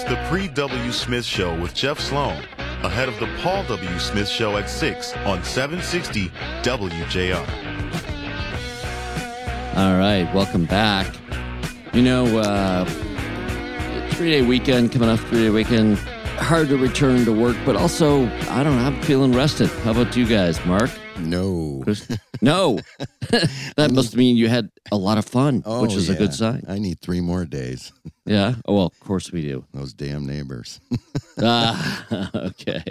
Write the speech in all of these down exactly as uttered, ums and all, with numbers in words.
the Pre-W. Smith Show with Jeff Sloan, ahead of the Paul W. Smith Show at six on seven sixty W J R. All right, welcome back. You know, uh, three-day weekend, coming off three-day weekend, hard to return to work, but also, I don't know, I'm feeling rested. How about you guys, Mark? No. No. That must mean you had a lot of fun, oh, which is yeah. a good sign. I need three more days. Yeah? Oh, well, of course we do. Those damn neighbors. Ah, okay.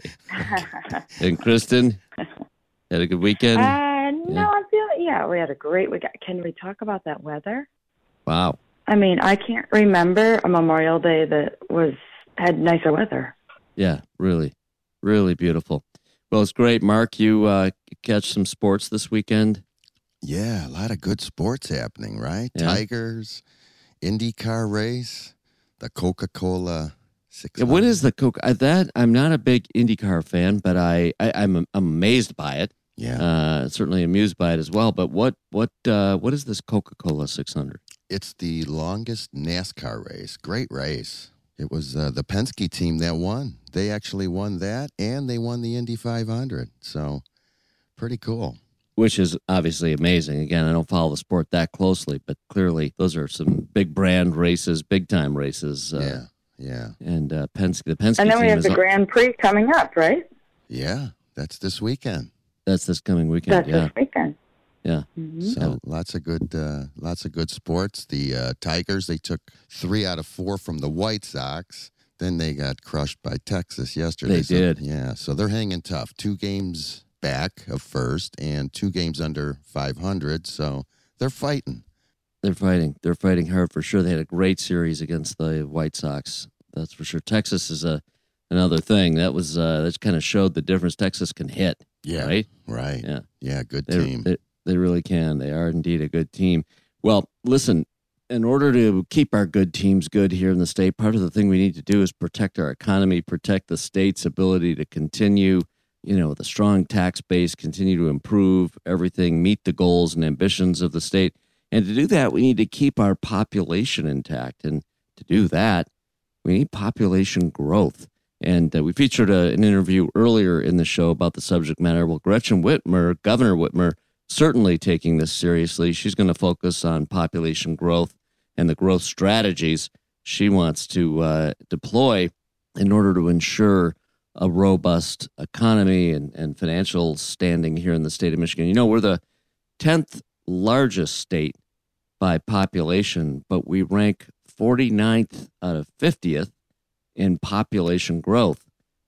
And Kristen, had a good weekend? Uh, no, Yeah. I'm feeling, yeah, we had a great weekend. Can we talk about that weather? Wow. I mean, I can't remember a Memorial Day that was had nicer weather. Yeah, really, really beautiful. Well, it's great. Mark, you uh, catch some sports this weekend? Yeah, a lot of good sports happening, right? Yeah. Tigers, IndyCar race, the Coca-Cola six Yeah, hundred. what is the Coke? I, that I'm not a big IndyCar fan, but I, I I'm, I'm amazed by it. Yeah. Uh, certainly amused by it as well. But what what uh, what is this Coca-Cola six hundred? It's the longest NASCAR race. Great race. It was uh, the Penske team that won. They actually won that, and they won the Indy five hundred. So, pretty cool. Which is obviously amazing. Again, I don't follow the sport that closely, but clearly those are some big brand races, big time races. Uh, yeah, yeah. And uh, Penske, the Penske And then we team have is the up- Grand Prix coming up, right? Yeah, that's this weekend. That's this coming weekend. That's yeah, this weekend. yeah. Mm-hmm. So lots of good, uh, lots of good sports. The uh, Tigers, they took three out of four from the White Sox. Then they got crushed by Texas yesterday. They so, did. Yeah, so they're hanging tough. Two games back of first and two games under five hundred. So they're fighting. They're fighting. They're fighting hard for sure. They had a great series against the White Sox. That's for sure. Texas is a another thing that was uh, that kind of showed the difference Texas can hit. Yeah, Right. right. Yeah. Yeah, good They're- team. They, they really can. They are indeed a good team. Well, listen, in order to keep our good teams good here in the state, part of the thing we need to do is protect our economy, protect the state's ability to continue, you know, with a strong tax base, continue to improve everything, meet the goals and ambitions of the state. And to do that, we need to keep our population intact. And to do that, we need population growth. And uh, we featured a, an interview earlier in the show about the subject matter. Well, Gretchen Whitmer, Governor Whitmer, certainly taking this seriously. She's going to focus on population growth and the growth strategies she wants to uh, deploy in order to ensure a robust economy and, and financial standing here in the state of Michigan. You know, we're the tenth largest state by population, but we rank forty-ninth out of fiftieth in population growth.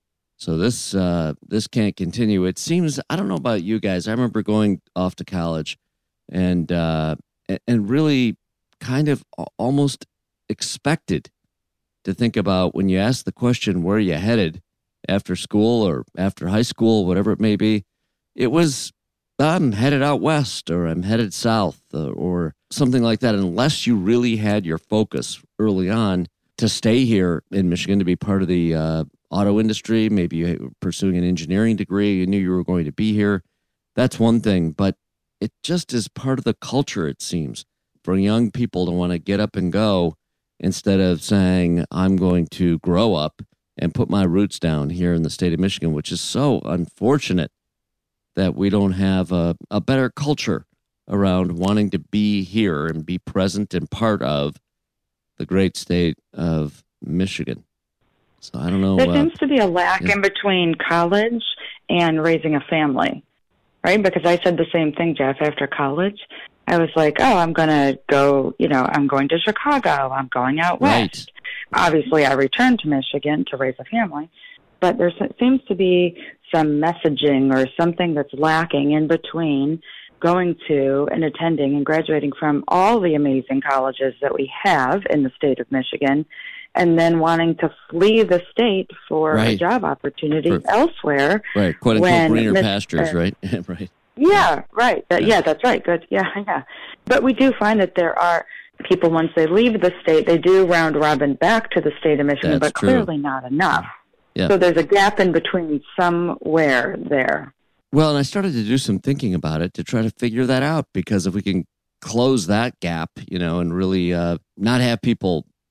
So this uh, this can't continue. It seems, I don't know about you guys, I remember going off to college and uh, and really kind of almost expected to think about when you ask the question, where are you headed after school or after high school, whatever it may be, it was, I'm headed out west or I'm headed south uh, or something like that, unless you really had your focus early on to stay here in Michigan, to be part of the uh, auto industry. Maybe you were pursuing an engineering degree, you knew you were going to be here. That's one thing, but it just is part of the culture, it seems, for young people to want to get up and go instead of saying, I'm going to grow up and put my roots down here in the state of Michigan, which is so unfortunate that we don't have a, a better culture around wanting to be here and be present and part of the great state of Michigan. So I don't know. There uh, seems to be a lack yeah. in between college and raising a family, right? Because I said the same thing, Jeff, after college. I was like, oh, I'm going to go, you know, I'm going to Chicago. I'm going out Right. west. Obviously, I returned to Michigan to raise a family. But there seems to be some messaging or something that's lacking in between going to and attending and graduating from all the amazing colleges that we have in the state of Michigan, and then wanting to flee the state for Right. a job opportunity For- elsewhere. right, quote unquote when greener Mich- pastures, uh, right? right. Yeah, right. That, Yeah. yeah, that's right. Good. Yeah, yeah. But we do find that there are people, once they leave the state, they do round robin back to the state of Michigan, That's but true. clearly not enough. Yeah. So there's a gap in between somewhere there. Well, and I started to do some thinking about it to try to figure that out, because if we can close that gap, you know, and really uh, not have people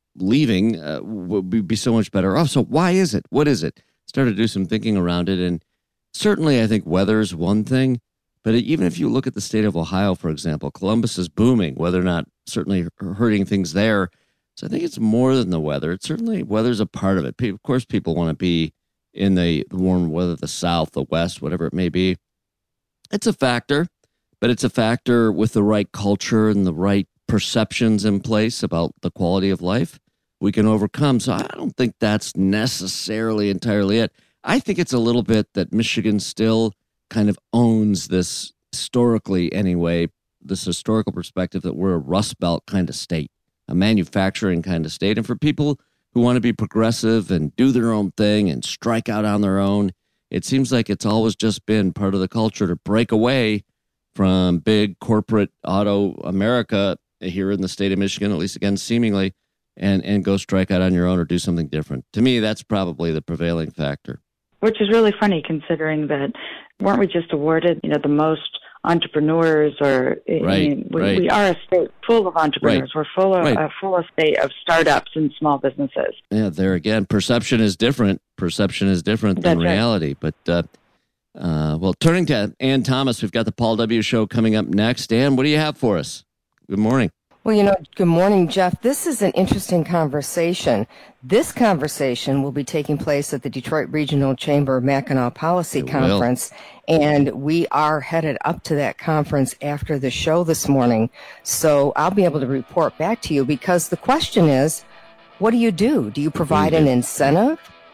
leaving uh, would be so much better off. So why is it? What is it? Started to do some thinking around it. And certainly I think weather is one thing. But even if you look at the state of Ohio, for example, Columbus is booming, whether or not certainly hurting things there. So I think it's more than the weather. It's certainly weather's a part of it. Of course, people want to be in the warm weather, the South, the West, whatever it may be. It's a factor, but it's a factor with the right culture and the right perceptions in place about the quality of life we can overcome. So I don't think that's necessarily entirely it. I think it's a little bit that Michigan still kind of owns this historically anyway, this historical perspective that we're a Rust Belt kind of state, a manufacturing kind of state. And for people who want to be progressive and do their own thing and strike out on their own, it seems like it's always just been part of the culture to break away from big corporate auto America here in the state of Michigan, at least again, seemingly, and, and go strike out on your own or do something different. To me, that's probably the prevailing factor. Which is really funny considering that weren't we just awarded, you know, the most entrepreneurs or right, I mean, we, right. we are a state full of entrepreneurs. Right. We're full of right. a full of state of startups and small businesses. Yeah, there again, perception is different. Perception is different than That's reality. Right. But, uh, uh, well, turning to Ann Thomas, we've got the Paul W. Show coming up next. Ann, what do you have for us? Good morning. Well, you know, good morning, Jeff. This is an interesting conversation. This conversation will be taking place at the Detroit Regional Chamber of Mackinac Policy It Conference, will. and we are headed up to that conference after the show this morning. So I'll be able to report back to you because the question is, what do you do? Do you provide an incentive,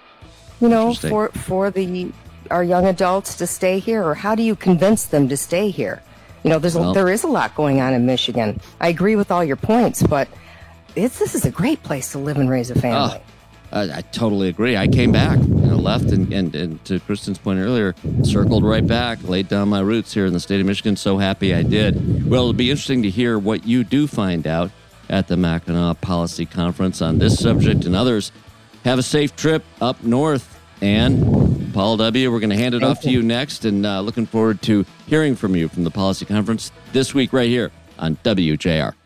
you know, for, for the our young adults to stay here, or how do you convince them to stay here? You know, there's well, a, there is a lot going on in Michigan. I agree with all your points, but it's this is a great place to live and raise a family. Oh, I, I totally agree. I came back, you know, left, and, and, and to Kristen's point earlier, circled right back, laid down my roots here in the state of Michigan. So happy I did. Well, it'll be interesting to hear what you do find out at the Mackinac Policy Conference on this subject and others. Have a safe trip up north. And Paul W., we're going to hand it off to you next, and uh, looking forward to hearing from you from the Policy Conference this week right here on W J R.